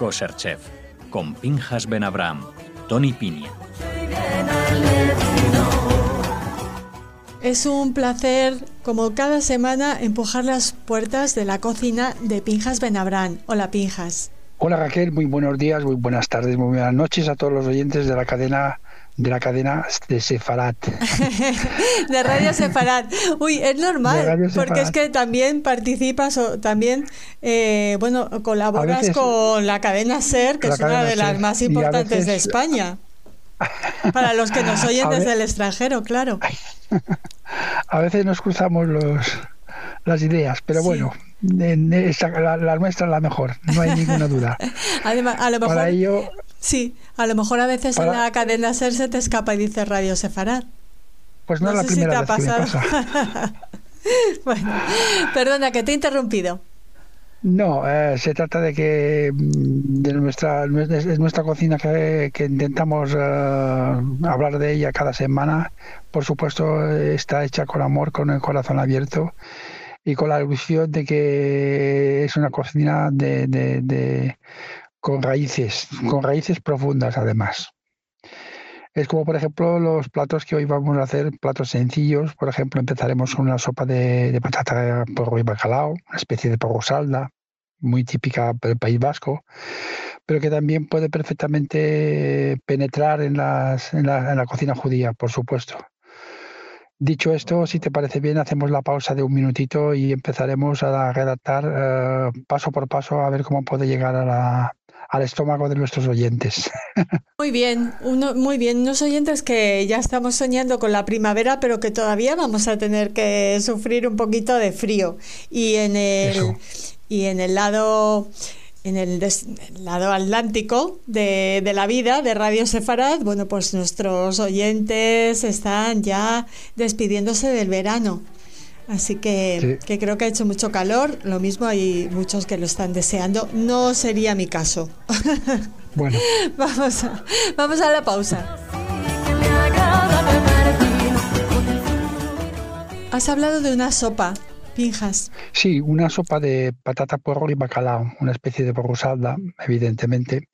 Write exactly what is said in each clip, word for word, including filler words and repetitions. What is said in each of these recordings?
Kosher Chef, con Pinchas Ben Abraham, Tony Piña. Es un placer, como cada semana, empujar las puertas de la cocina de Pinchas Ben Abraham. Hola, Pinchas. Hola, Raquel. Muy buenos días, muy buenas tardes, muy buenas noches a todos los oyentes de la cadena de la cadena de Sefarat. De Radio Sefarat. Uy, es normal, porque es que también participas o también, eh, bueno, colaboras veces, con la cadena SER, que es una de las SER, más importantes veces, de España. Para los que nos oyen desde el extranjero, claro. A veces nos cruzamos los, las ideas, pero sí. Bueno, en esta, la, la nuestra es la mejor, no hay ninguna duda. Además, a lo mejor, para ello, sí, a lo mejor a veces para, en la cadena SER se te escapa y dice Radio Sefarat. Pues no, no es la primera si vez que me pasa. Bueno, perdona que te he interrumpido. No, eh, se trata de que de nuestra es nuestra cocina que, que intentamos eh, hablar de ella cada semana. Por supuesto, está hecha con amor, con el corazón abierto y con la ilusión de que es una cocina de, de, de con raíces, con raíces profundas además. Es como, por ejemplo, los platos que hoy vamos a hacer, platos sencillos. Por ejemplo, empezaremos con una sopa de, de patata, porro y bacalao, una especie de porro salda, muy típica del País Vasco, pero que también puede perfectamente penetrar en, las, en, la, en la cocina judía, por supuesto. Dicho esto, si te parece bien, hacemos la pausa de un minutito y empezaremos a redactar eh, paso por paso a ver cómo puede llegar a la... al estómago de nuestros oyentes. Muy bien, uno, muy bien, unos oyentes que ya estamos soñando con la primavera, pero que todavía vamos a tener que sufrir un poquito de frío. Y en el Eso. y en el lado en el, des, el lado atlántico de, de la vida de Radio Sefarat, bueno, pues nuestros oyentes están ya despidiéndose del verano. Así que, sí. que creo que ha hecho mucho calor. Lo mismo hay muchos que lo están deseando. No sería mi caso. Bueno. Vamos a, vamos a la pausa. Has hablado de una sopa, Pinchas. Sí, una sopa de patata, porro y bacalao. Una especie de porro salda, evidentemente.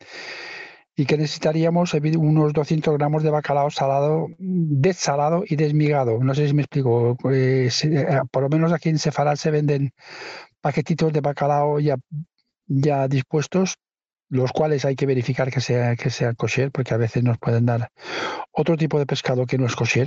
Y que necesitaríamos unos doscientos gramos de bacalao salado, desalado y desmigado. No sé si me explico. Eh, por lo menos aquí en Sefarat se venden paquetitos de bacalao ya, ya dispuestos, los cuales hay que verificar que sea, que sea kosher, porque a veces nos pueden dar otro tipo de pescado que no es kosher.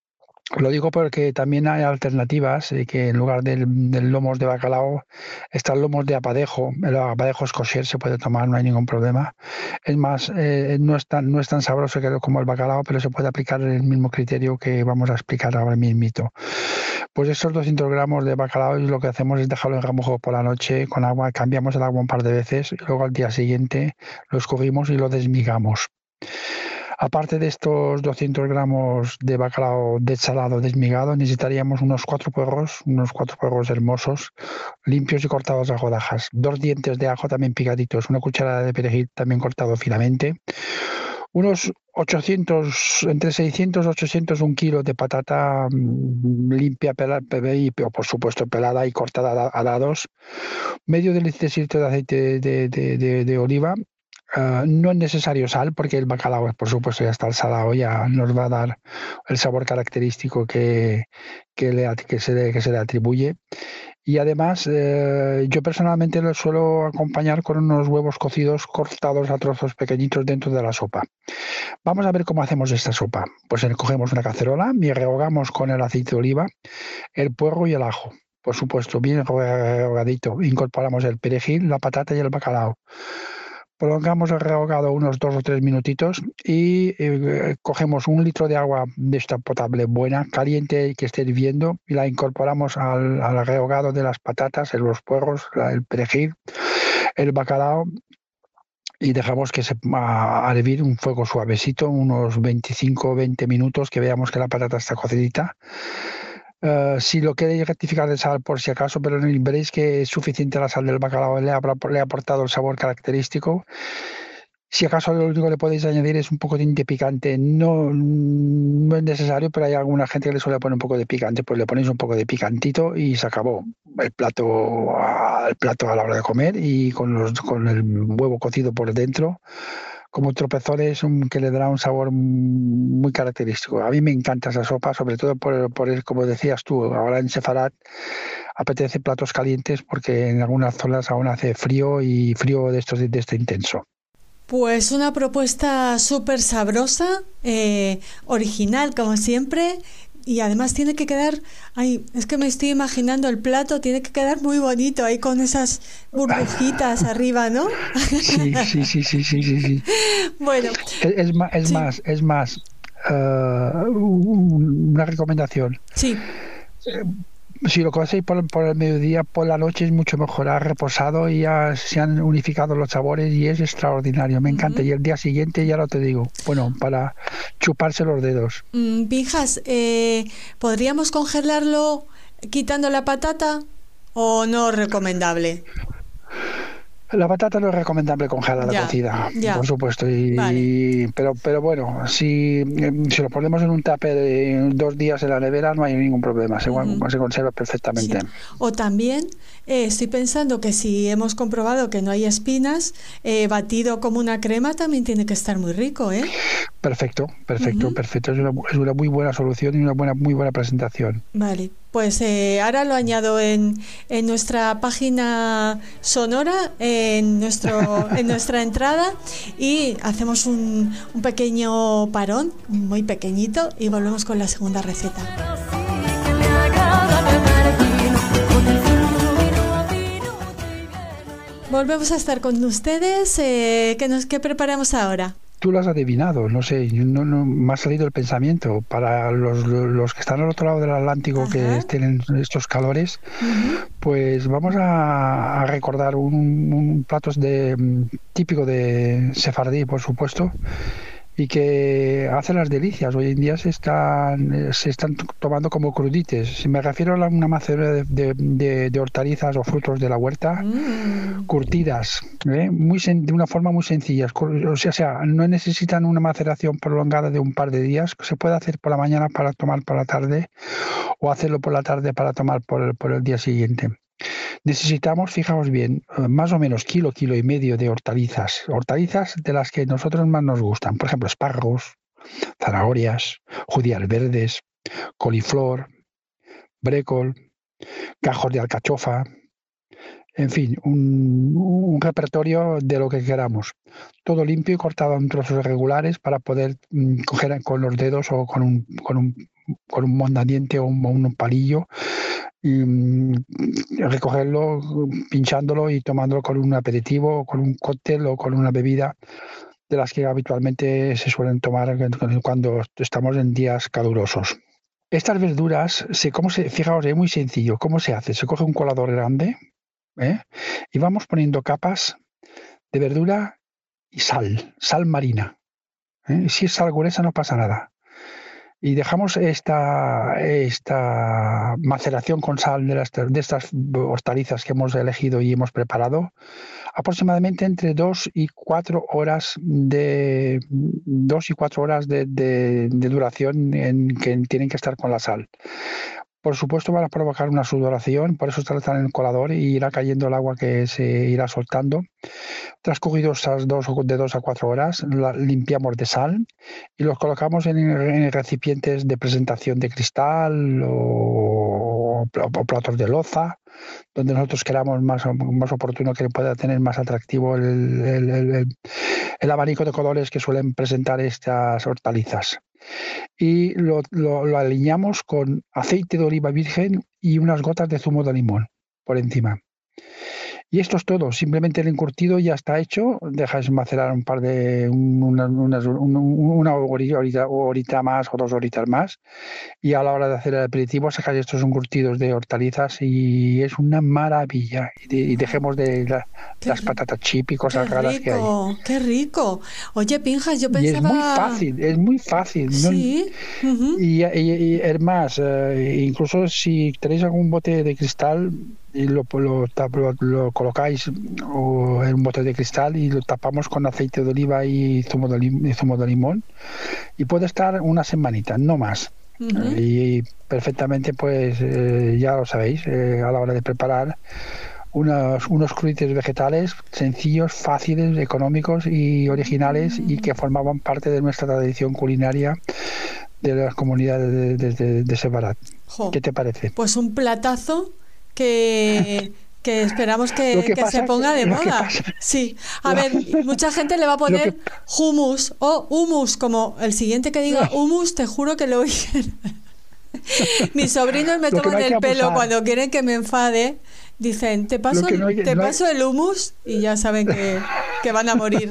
Lo digo porque también hay alternativas, eh, que en lugar del, del lomos de bacalao están lomos de apadejo. El apadejo es kosher, se puede tomar, no hay ningún problema. Es más, eh, no, es tan, no es tan sabroso que como el bacalao, pero se puede aplicar el mismo criterio que vamos a explicar ahora mismito. Pues esos doscientos gramos de bacalao, lo que hacemos es dejarlo en remojo por la noche con agua, cambiamos el agua un par de veces y luego al día siguiente lo escurrimos y lo desmigamos. Aparte de estos doscientos gramos de bacalao desalado desmigado, necesitaríamos unos cuatro puerros, unos cuatro puerros hermosos, limpios y cortados a rodajas. Dos dientes de ajo también picaditos, una cucharada de perejil también cortado finamente. Unos ochocientos, entre seiscientos y ochocientos, un kilo de patata mmm, limpia pelada, y por supuesto pelada y cortada a dados. Medio de litro de aceite de, de, de, de oliva. Uh, no es necesario sal porque el bacalao, por supuesto, ya está salado, ya nos va a dar el sabor característico que, que, le, que, se, le, que se le atribuye. Y además, eh, yo personalmente lo suelo acompañar con unos huevos cocidos cortados a trozos pequeñitos dentro de la sopa. Vamos a ver cómo hacemos esta sopa. Pues cogemos una cacerola y rehogamos con el aceite de oliva el puerro y el ajo. Por supuesto, bien rehogadito. Incorporamos el perejil, la patata y el bacalao. Prolongamos el rehogado unos dos o tres minutitos y eh, cogemos un litro de agua de esta potable buena, caliente y que esté hirviendo, y la incorporamos al, al rehogado de las patatas, en los puerros, el perejil, el bacalao, y dejamos que se a, a hervir un fuego suavecito, unos veinticinco o veinte minutos, que veamos que la patata está cocidita. Uh, si lo queréis rectificar de sal por si acaso, pero veréis que es suficiente la sal del bacalao, le ha, le ha aportado el sabor característico. Si acaso lo único que le podéis añadir es un poco de picante, no, no es necesario, pero hay alguna gente que le suele poner un poco de picante, pues le ponéis un poco de picantito y se acabó el plato, el plato a la hora de comer, y con, los, con el huevo cocido por dentro, como tropezones, un, que le dará un sabor muy característico. A mí me encanta esa sopa, sobre todo por, por el, como decías tú, ahora en Sefarad apetece platos calientes porque en algunas zonas aún hace frío, y frío de estos de este intenso. Pues una propuesta súper sabrosa, eh, original como siempre, y además tiene que quedar, ay, es que me estoy imaginando el plato, tiene que quedar muy bonito ahí con esas burbujitas arriba, ¿no? Sí, sí, sí, sí, sí, sí, sí. Bueno, es, es más, es sí. más, es más, uh, una recomendación. Sí. Eh, Si lo hacéis por, por el mediodía, por la noche es mucho mejor. Ha reposado y ya se han unificado los sabores y es extraordinario. Me encanta. Uh-huh. Y el día siguiente, ya lo te digo, bueno, para chuparse los dedos. Mm, Pinjas, eh, ¿podríamos congelarlo quitando la patata o no recomendable? La patata no es recomendable congelada, ya, cocida, ya. por supuesto. Y, vale. pero, pero bueno, si, si lo ponemos en un tupper de dos días en la nevera, no hay ningún problema, se, uh-huh. se conserva perfectamente. Sí. O también eh, estoy pensando que si hemos comprobado que no hay espinas, eh, batido como una crema también tiene que estar muy rico, ¿eh? Perfecto, perfecto, uh-huh. perfecto. Es una, es una muy buena solución y una buena, muy buena presentación. Vale, pues eh, ahora lo añado en, en nuestra página sonora, en nuestro en nuestra entrada, y hacemos un, un pequeño parón, muy pequeñito, y volvemos con la segunda receta. Volvemos a estar con ustedes. Eh, ¿qué, nos, ¿Qué preparamos ahora? Tú lo has adivinado, no sé, no, no, me ha salido el pensamiento. Para los, los que están al otro lado del Atlántico, ajá, que tienen estos calores, uh-huh, pues vamos a, a recordar un, un plato de, típico de sefardí, por supuesto, y que hace las delicias. Hoy en día se están se están tomando como crudites. Si me refiero a una maceración de, de, de, de hortalizas o frutos de la huerta, mm. curtidas, ¿eh? muy sen, de una forma muy sencilla. O sea, o sea, no necesitan una maceración prolongada de un par de días. Se puede hacer por la mañana para tomar por la tarde, o hacerlo por la tarde para tomar por el, por el día siguiente. Necesitamos, fijaos bien, más o menos kilo, kilo y medio de hortalizas, hortalizas de las que nosotros más nos gustan, por ejemplo, espárragos, zanahorias, judías verdes, coliflor, brécol, gajos de alcachofa, en fin, un, un repertorio de lo que queramos. Todo limpio y cortado en trozos regulares para poder mm, coger con los dedos o con un, con un, con un mondadiente o un, un palillo, y recogerlo, pinchándolo y tomándolo con un aperitivo o con un cóctel o con una bebida de las que habitualmente se suelen tomar cuando estamos en días calurosos. Estas verduras, se, ¿cómo se, fijaos, es muy sencillo. ¿Cómo se hace? Se coge un colador grande, ¿eh? y vamos poniendo capas de verdura y sal, sal marina. ¿eh? Si es sal gruesa no pasa nada. Y dejamos esta, esta maceración con sal de, las, de estas hortalizas que hemos elegido y hemos preparado aproximadamente entre dos y cuatro horas de dos y cuatro horas de, de, de duración en que tienen que estar con la sal. Por supuesto van a provocar una sudoración, por eso están en el colador y irá cayendo el agua que se irá soltando. Transcurridos esas dos, de dos a cuatro horas, la limpiamos de sal y los colocamos en, en recipientes de presentación de cristal o, o platos de loza, donde nosotros queramos más, más oportuno, que pueda tener más atractivo el, el, el, el, el abanico de colores que suelen presentar estas hortalizas. Y lo, lo, lo alineamos con aceite de oliva virgen y unas gotas de zumo de limón por encima. Y esto es todo, simplemente el encurtido ya está hecho, dejáis macerar un par de, una, una, una, una horita, horita más o dos horitas más, y a la hora de hacer el aperitivo sacáis estos encurtidos de hortalizas y es una maravilla. Y, de, y dejemos de la, las patatas chip y cosas raras que hay. ¡Qué rico! Oye, Pinjas, yo pensaba... Y es muy fácil, es muy fácil. Sí. ¿no? Uh-huh. Y, y, y es más, eh, incluso si tenéis algún bote de cristal, y lo, lo, lo, lo colocáis o en un bote de cristal y lo tapamos con aceite de oliva y zumo de, lim, y zumo de limón y puede estar una semanita, no más. Uh-huh. Y perfectamente, pues eh, ya lo sabéis, eh, a la hora de preparar unos, unos crudités vegetales sencillos, fáciles, económicos y originales uh-huh. y que formaban parte de nuestra tradición culinaria de las comunidades de, de, de, de Separat. Jo, ¿qué te parece? Pues un platazo que... que esperamos que, que, que se ponga de moda. Sí, a ver, mucha gente le va a poner que... hummus o humus, como el siguiente que diga humus, te juro que lo oyen. Mis sobrinos me toman no el pelo cuando quieren que me enfade. Dicen, te paso, no hay, te no paso hay... el hummus y ya saben que, que van a morir.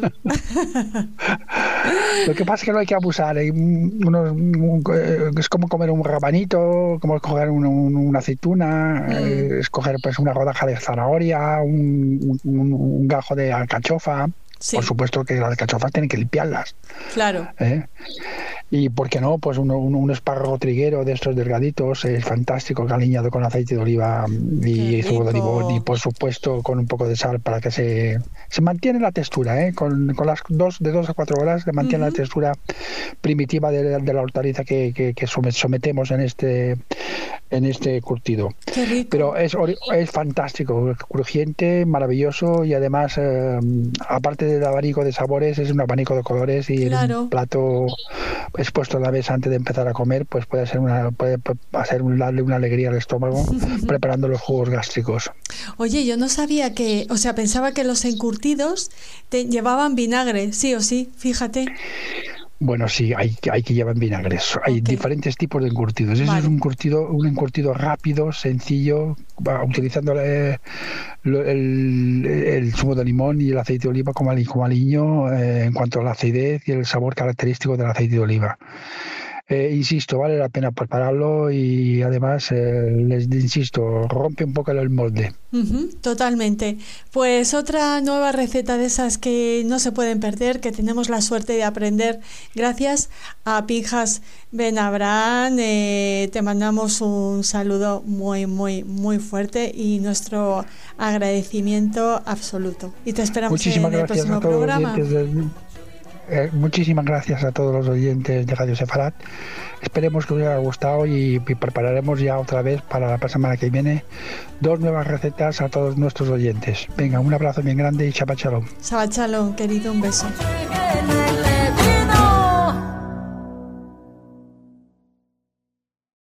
Lo que pasa es que no hay que abusar. Hay unos, un, es como comer un rabanito, como coger un, un, una aceituna, mm. eh, escoger pues una rodaja de zanahoria, un, un, un gajo de alcachofa. Sí. Por supuesto que las alcachofas tienen que limpiarlas. Claro. ¿Eh? Y por qué no, pues un, un, un espárrago triguero de estos delgaditos es fantástico, aliñado con aceite de oliva y zumo de limón y por supuesto con un poco de sal para que se, se mantiene la textura, ¿eh? con, con las dos de dos a cuatro horas se mantiene uh-huh. la textura primitiva de, de la hortaliza que, que, que sometemos en este en este curtido. Qué rico. Pero es, es fantástico, crujiente, maravilloso y además eh, aparte del abanico de sabores es un abanico de colores y claro. un plato expuesto a la mesa antes de empezar a comer, pues puede ser una puede hacer un, darle una alegría al estómago preparando los jugos gástricos. Oye, yo no sabía que, o sea, pensaba que los encurtidos te llevaban vinagre, sí o sí, fíjate. Bueno, sí, hay, hay que llevar vinagres. Hay okay. diferentes tipos de encurtidos. Ese vale. es un encurtido, un encurtido rápido, sencillo, utilizando el, el, el zumo de limón y el aceite de oliva como, como aliño eh, en cuanto a la acidez y el sabor característico del aceite de oliva. Eh, insisto, vale la pena prepararlo y además, eh, les insisto, rompe un poco el molde. Uh-huh, totalmente. Pues otra nueva receta de esas que no se pueden perder, que tenemos la suerte de aprender gracias a Pinjas Ben Abraham. Eh, te mandamos un saludo muy, muy, muy fuerte y nuestro agradecimiento absoluto. Y te esperamos Muchísimas en el próximo programa. Eh, muchísimas gracias a todos los oyentes de Radio Separat. Esperemos que os haya gustado y, y prepararemos ya otra vez para la semana que viene dos nuevas recetas a todos nuestros oyentes. Venga, un abrazo bien grande y Shabbat Shalom. Shabbat Shalom, querido, un beso.